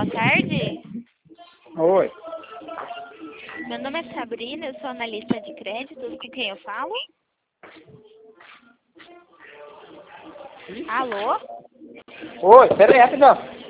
boa tarde. Oi. Meu nome é Sabrina, eu sou analista de créditos. Com quem eu falo? Alô? Oi, peraí, rapidão.